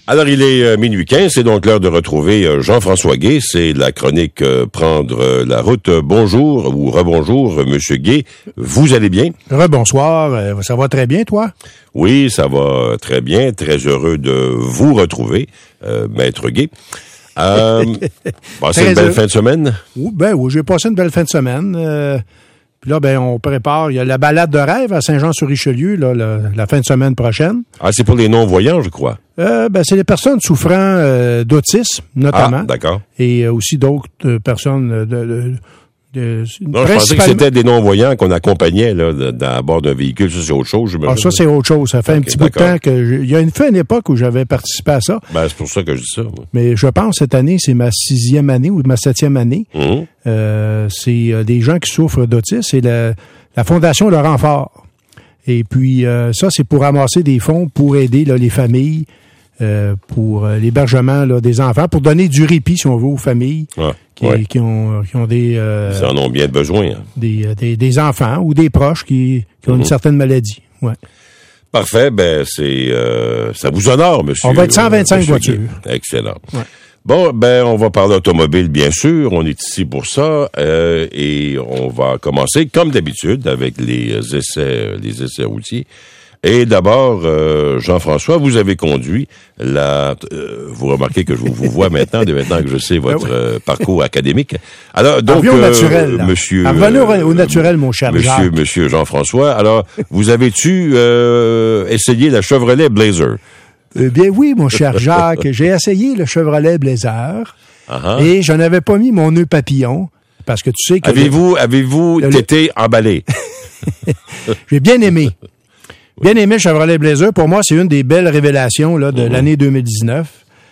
Alors, il est minuit 15, c'est donc l'heure de retrouver Jean-François Guay. C'est la chronique Prendre la route. Bonjour ou rebonjour, Monsieur Guay. Vous allez bien? Rebonsoir. Ça va très bien, toi? Oui, ça va très bien. Très heureux de vous retrouver, Maître Guay. Passez une belle fin de semaine? Oui, j'ai passé une belle fin de semaine. Puis là, on prépare. Il y a la balade de rêve à Saint-Jean-sur-Richelieu, là, la fin de semaine prochaine. Ah, c'est pour les non-voyants, je crois. C'est les personnes souffrant d'autisme, notamment. Ah, d'accord. Et aussi d'autres personnes Non, je pensais que c'était des non-voyants qu'on accompagnait là, à bord d'un véhicule. Ça, c'est autre chose, j'imagine. Ah, ça, c'est autre chose. Ça fait un petit bout de temps que... Il y a une époque où j'avais participé à ça. C'est pour ça que je dis ça. Moi. Mais je pense cette année, c'est ma 6e année ou ma 7e année. C'est des gens qui souffrent d'autisme. C'est la Fondation Le Renfort. Et puis, ça, c'est pour ramasser des fonds pour aider là, les familles, pour l'hébergement là, des enfants, pour donner du répit, si on veut, aux familles. Qui ont des... Ils en ont bien besoin. Hein. Des enfants ou des proches qui ont une certaine maladie. Ouais. Parfait. Ça vous honore, monsieur. On va être 125 voitures. Excellent. Ouais. Bon, on va parler automobile, bien sûr. On est ici pour ça. Et on va commencer, comme d'habitude, avec les essais routiers. Et d'abord, Jean-François, vous avez conduit vous remarquez que je vous vois maintenant que je sais votre parcours académique. Alors, donc, au naturel, monsieur... Revenons au naturel, mon cher Jacques. Monsieur Jean-François, alors, vous avez-tu essayé la Chevrolet Blazer? Bien oui, mon cher Jacques, j'ai essayé le Chevrolet Blazer et je n'avais pas mis mon nœud papillon parce que tu sais que... Avez-vous été emballé? J'ai bien aimé. Bien aimé le Chevrolet Blazer. Pour moi, c'est une des belles révélations là, de l'année 2019.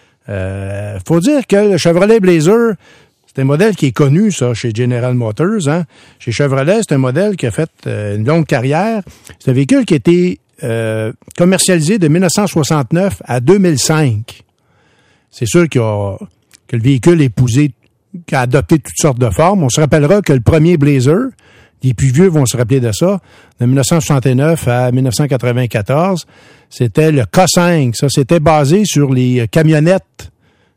Faut dire que le Chevrolet Blazer, c'est un modèle qui est connu, ça, chez General Motors. Hein. Chez Chevrolet, c'est un modèle qui a fait une longue carrière. C'est un véhicule qui a été commercialisé de 1969 à 2005. C'est sûr que le véhicule a adopté toutes sortes de formes. On se rappellera que le premier Blazer, les plus vieux vont se rappeler de ça, de 1969 à 1994, c'était le K5. Ça, c'était basé sur les camionnettes,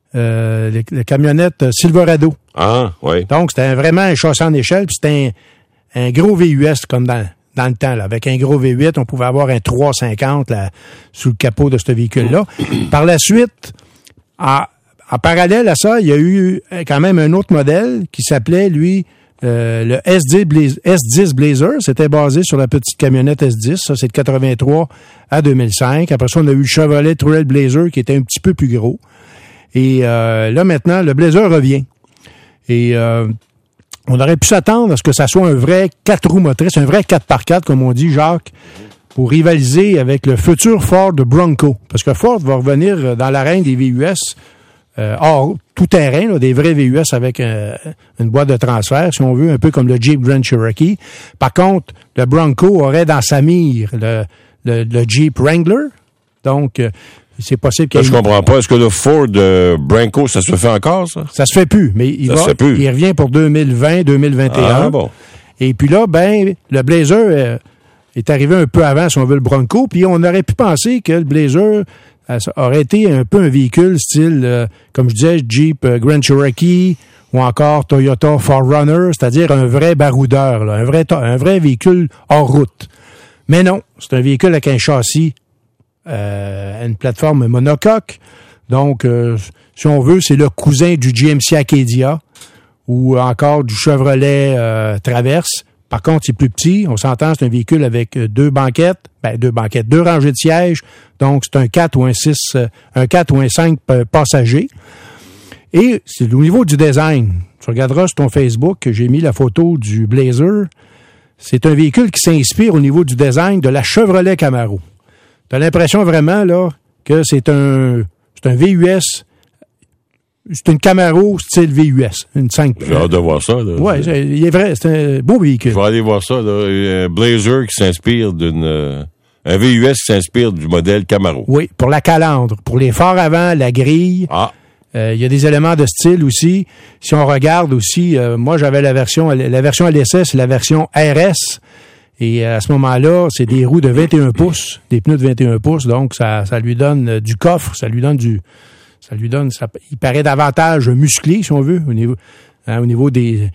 les camionnettes Silverado. Ah, oui. Donc, c'était vraiment un châssis en échelle, puis c'était un gros VUS comme dans le temps. Là. Avec un gros V8, on pouvait avoir un 350 là, sous le capot de ce véhicule-là. Par la suite, en parallèle à ça, il y a eu quand même un autre modèle qui s'appelait, lui, le S10 Blazer. C'était basé sur la petite camionnette S10. Ça, c'est de 83 à 2005. Après ça, on a eu le Chevrolet Trail Blazer qui était un petit peu plus gros. Et là, maintenant, le Blazer revient. Et on aurait pu s'attendre à ce que ça soit un vrai 4 roues motrices, un vrai 4x4, comme on dit, Jacques, pour rivaliser avec le futur Ford Bronco. Parce que Ford va revenir dans l'arène des VUS hors tout terrain, là, des vrais VUS avec une boîte de transfert, si on veut, un peu comme le Jeep Grand Cherokee. Par contre, le Bronco aurait dans sa mire le Jeep Wrangler. Donc, c'est possible qu'il y ait... Je comprends pas. Est-ce que le Ford Bronco, ça se fait encore, ça? Ça se fait plus, mais il revient pour 2020, 2021. Ah, bon. Et puis là, le Blazer est arrivé un peu avant, si on veut, le Bronco, puis on aurait pu penser que le Blazer aurait été un peu un véhicule style, comme je disais, Jeep Grand Cherokee ou encore Toyota 4Runner, c'est-à-dire un vrai baroudeur, là, un vrai véhicule hors route. Mais non, c'est un véhicule avec un châssis, une plateforme monocoque. Donc, si on veut, c'est le cousin du GMC Acadia ou encore du Chevrolet Traverse. Par contre, c'est plus petit. On s'entend, c'est un véhicule avec deux rangées de sièges. Donc, c'est un 4 ou un 5 passagers. Et c'est au niveau du design. Tu regarderas sur ton Facebook que j'ai mis la photo du Blazer. C'est un véhicule qui s'inspire au niveau du design de la Chevrolet Camaro. T'as l'impression vraiment, là, que c'est un VUS. C'est une Camaro style VUS, une 5. J'ai hâte de voir ça. Oui, il est vrai, c'est un beau véhicule. Je vais aller voir ça, là. Un Blazer qui s'inspire un VUS qui s'inspire du modèle Camaro. Oui, pour la calandre, pour les phares avant, la grille. Ah. Il y a des éléments de style aussi. Si on regarde aussi, moi j'avais la version à l'essai, c'est la version RS. Et à ce moment-là, c'est des roues de 21 pouces, des pneus de 21 pouces, donc ça lui donne du coffre, il paraît davantage musclé, si on veut, au niveau des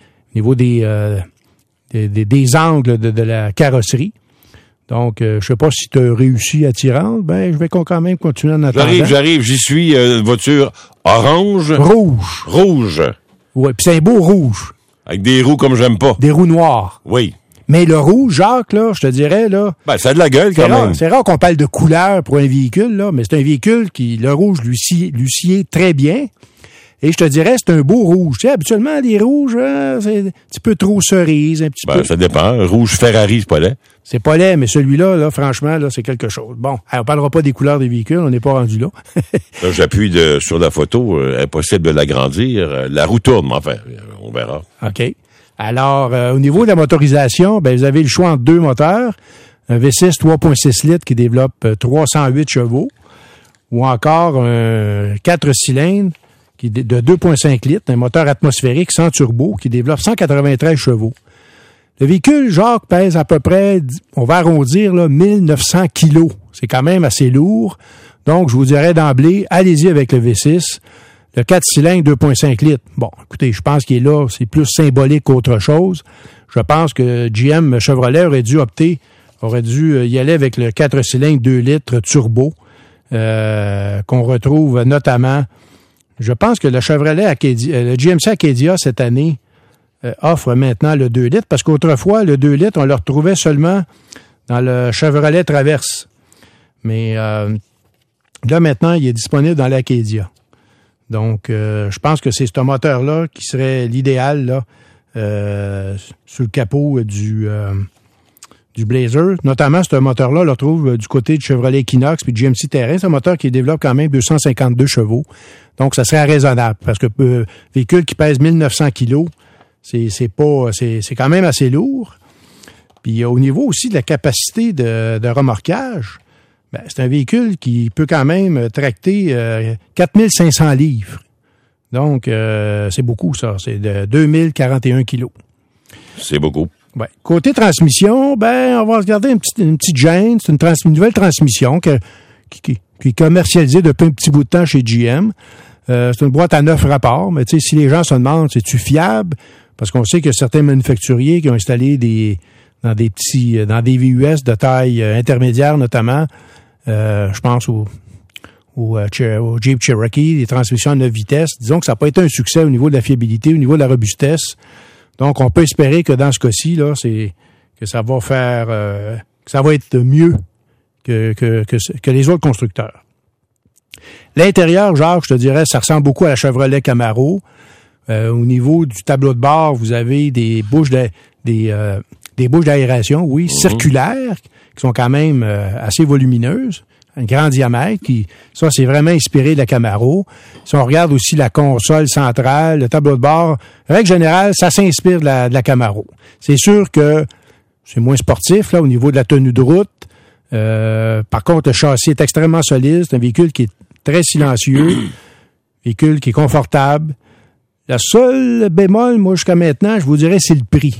angles de la carrosserie. Donc, je sais pas si tu as réussi à t'y rendre, je vais quand même continuer en attendant. J'arrive, j'y suis, voiture orange. Rouge. Oui, puis c'est un beau rouge. Avec des roues comme j'aime pas. Des roues noires. Oui. Mais le rouge, Jacques, là, je te dirais, là... Ça a de la gueule, quand même. C'est rare qu'on parle de couleur pour un véhicule, là, mais c'est un véhicule qui, le rouge, lui sied très bien. Et je te dirais, c'est un beau rouge. Tu sais, habituellement, les rouges, c'est un petit peu trop cerise, un petit peu. Ça dépend. Rouge Ferrari, c'est pas laid. C'est pas laid, mais celui-là, là, franchement, là, c'est quelque chose. Bon, on parlera pas des couleurs des véhicules, on n'est pas rendu là. Là, j'appuie sur la photo, impossible de l'agrandir. La roue tourne, mais enfin, on verra. OK. Alors, au niveau de la motorisation, vous avez le choix entre deux moteurs. Un V6 3.6 litres qui développe 308 chevaux, ou encore un 4 cylindres de 2,5 litres, un moteur atmosphérique sans turbo qui développe 193 chevaux. Le véhicule, Jacques, pèse à peu près, on va arrondir, là, 1900 kilos. C'est quand même assez lourd. Donc, je vous dirais d'emblée, allez-y avec le V6. Le 4 cylindres, 2,5 litres. Bon, écoutez, je pense qu'il est là, c'est plus symbolique qu'autre chose. Je pense que GM Chevrolet aurait dû y aller avec le 4 cylindres, 2 litres turbo, qu'on retrouve notamment. Je pense que le Chevrolet Acadia, le GMC Acadia cette année offre maintenant le 2 litres, parce qu'autrefois, le 2 litres, on le retrouvait seulement dans le Chevrolet Traverse. Mais là, maintenant, il est disponible dans l'Acadia. Donc, je pense que c'est ce moteur-là qui serait l'idéal là sur le capot du Blazer. Notamment, ce moteur-là, on le retrouve du côté du Chevrolet Equinox puis du GMC Terrain. C'est un moteur qui développe quand même 252 chevaux. Donc, ça serait raisonnable parce que véhicule qui pèse 1900 kilos, c'est quand même assez lourd. Puis, au niveau aussi de la capacité de remorquage, c'est un véhicule qui peut quand même tracter 4500 livres. Donc, c'est beaucoup, ça. C'est de 2041 kilos. C'est beaucoup. Ouais. Côté transmission, on va regarder une petite gêne. C'est une nouvelle transmission qui est commercialisée depuis un petit bout de temps chez GM. C'est une boîte à 9 rapports, mais tu sais, si les gens se demandent, c'est-tu fiable? Parce qu'on sait que certains manufacturiers qui ont installé dans des VUS de taille intermédiaire, notamment, je pense au Jeep Cherokee, les transmissions à 9 vitesses. Disons que ça n'a pas été un succès au niveau de la fiabilité, au niveau de la robustesse. Donc, on peut espérer que dans ce cas-ci, là, que ça va faire, que ça va être mieux que les autres constructeurs. L'intérieur, Jacques, je te dirais, ça ressemble beaucoup à la Chevrolet Camaro. Au niveau du tableau de bord, vous avez des bouches d'aération, oui, circulaires, qui sont quand même assez volumineuses. Un grand diamètre, ça, c'est vraiment inspiré de la Camaro. Si on regarde aussi la console centrale, le tableau de bord, en règle générale, ça s'inspire de la Camaro. C'est sûr que c'est moins sportif, là, au niveau de la tenue de route. Par contre, le châssis est extrêmement solide. C'est un véhicule qui est très silencieux, véhicule qui est confortable. La seule bémol, moi, jusqu'à maintenant, je vous dirais, c'est le prix.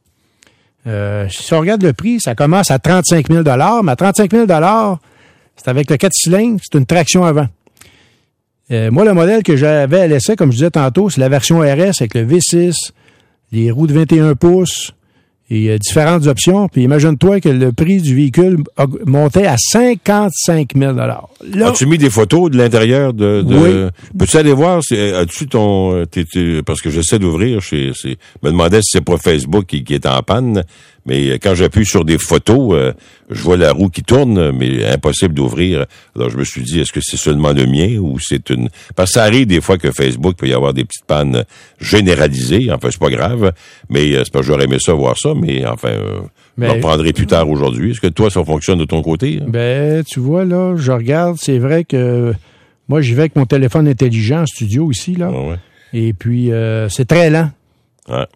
Si on regarde le prix, ça commence à 35 000 $, mais à 35 000 $, c'est avec le 4 cylindres, c'est une traction avant. Moi, le modèle que j'avais à l'essai, comme je disais tantôt, c'est la version RS avec le V6, les roues de 21 pouces et différentes options. Puis imagine-toi que le prix du véhicule montait à 55 000 $. Là, as-tu mis des photos de l'intérieur Oui. Peux-tu aller voir, as-tu parce que j'essaie d'ouvrir, me demandais si c'est pas Facebook qui est en panne, mais quand j'appuie sur des photos, je vois la roue qui tourne, mais impossible d'ouvrir. Alors je me suis dit, est-ce que c'est seulement le mien ou c'est une... Parce que ça arrive des fois que Facebook peut y avoir des petites pannes généralisées, enfin c'est pas grave, mais c'est pas que j'aurais aimé ça voir ça, mais enfin, je reprendrai plus tard aujourd'hui. Est-ce que toi, ça fonctionne de ton côté? Tu vois, là, je regarde, c'est vrai que moi, j'y vais avec mon téléphone intelligent en studio ici, là. Ouais. Et puis, c'est très lent. Ouais.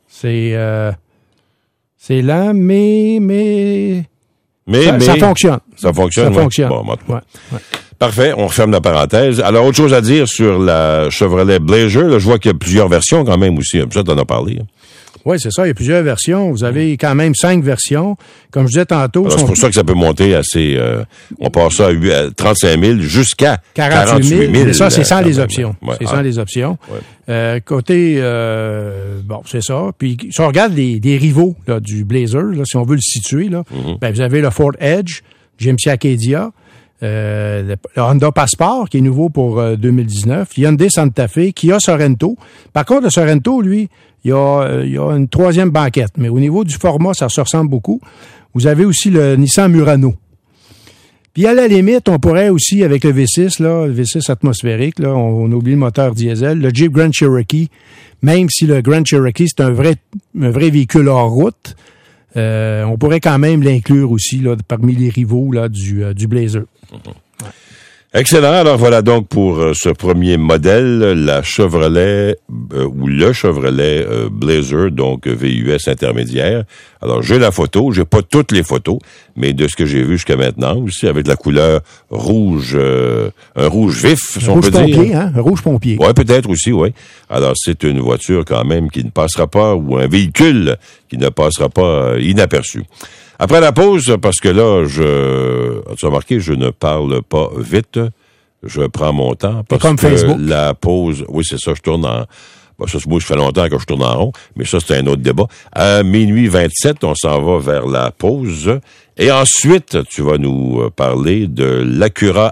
C'est lent, mais ça fonctionne. Ça fonctionne. Ça fonctionne. Bon, ouais. Parfait, on referme la parenthèse. Alors, autre chose à dire sur la Chevrolet Blazer. Là, je vois qu'il y a plusieurs versions quand même aussi. Ça, t'en as parlé. Oui, c'est ça. Il y a plusieurs versions. Vous avez quand même 5 versions. Comme je disais tantôt... Alors, c'est pour ça que ça peut monter assez... on passe ça à 35 000 jusqu'à 48 000. Mais ça, c'est sans les options. Ouais. C'est sans les options. Ouais. Côté... bon, c'est ça. Puis, si on regarde des rivaux là, du Blazer, là, si on veut le situer, là, ben, vous avez le Ford Edge, GMC Acadia, le Honda Passport, qui est nouveau pour 2019, Hyundai Santa Fe, Kia Sorento. Par contre, le Sorento, lui, il y a une troisième banquette, mais au niveau du format, ça se ressemble beaucoup. Vous avez aussi le Nissan Murano. Puis à la limite, on pourrait aussi, avec le V6, là, le V6 atmosphérique, là, on oublie le moteur diesel, le Jeep Grand Cherokee, même si le Grand Cherokee, c'est un vrai véhicule hors route, on pourrait quand même l'inclure aussi là, parmi les rivaux là, du Blazer. Excellent. Alors voilà donc pour ce premier modèle, la Chevrolet ou le Chevrolet Blazer, donc VUS intermédiaire. Alors j'ai la photo, j'ai pas toutes les photos, mais de ce que j'ai vu jusqu'à maintenant aussi avec la couleur rouge, un rouge vif, si on peut dire. Pompier, hein? Un rouge pompier. Ouais, peut-être aussi, oui. Alors c'est une voiture quand même qui ne passera pas ou un véhicule qui ne passera pas inaperçu. Après la pause, parce que là, as-tu remarqué, je ne parle pas vite, je prends mon temps. Parce comme que Facebook. La pause, oui, c'est ça, je tourne en... Bon, ça, moi, ça fait longtemps que je tourne en rond, mais ça, c'est un autre débat. À minuit 27, on s'en va vers la pause. Et ensuite, tu vas nous parler de l'Acura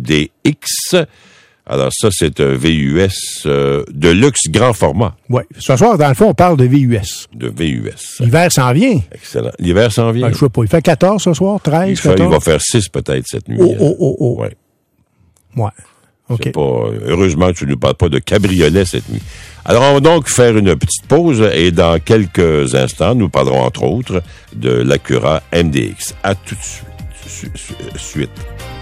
MDX. Alors ça, c'est un VUS de luxe grand format. Oui. Ce soir, dans le fond, on parle de VUS. De VUS. L'hiver s'en vient. Excellent. L'hiver s'en vient. Ben, je sais pas. Il fait 14 ce soir, 13, 14? Il va faire 6 peut-être cette nuit. Oh. Ouais. Ouais. OK. C'est pas, heureusement, tu ne nous parles pas de cabriolet cette nuit. Alors, on va donc faire une petite pause et dans quelques instants, nous parlerons entre autres de l'Acura MDX. À tout de suite.